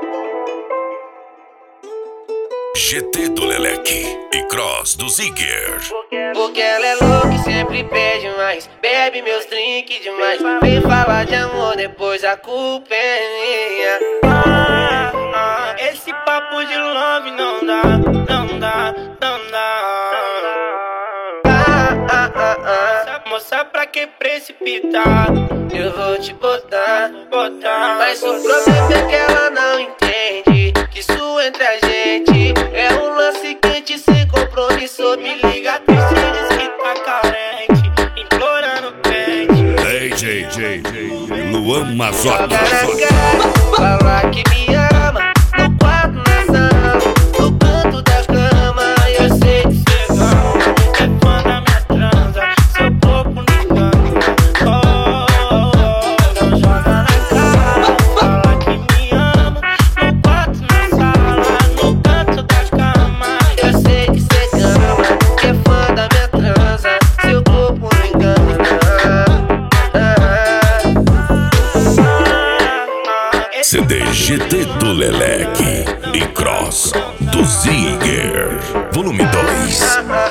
GT do Leleque e Cross do Zigger. Porque ela é louca e sempre pede mais, bebe meus drinks demais. Vem falar de amor, depois a culpa é minha. Esse papo de love não dá, não dá, não dá. Moça, pra que precipitar? Eu vou te botar, Botar. mas o problema é que ela não entende que isso entre a gente é um lance quente sem compromisso. Me liga triste, diz que tá carente, implorando pente. DJ Luan Mazotti. Joga na cara, fala que me ama, no quarto, na sala, no canto da cama. Eu sei que cê É fã da minha transa, seu corpo me engana. não joga na cara. Fala que me ama, no quarto, na sala, no canto da cama. Eu sei que cê ama, que é fã da minha transa, seu corpo não engana. CD GT do Leleque e Cross do Zigger, volume 2.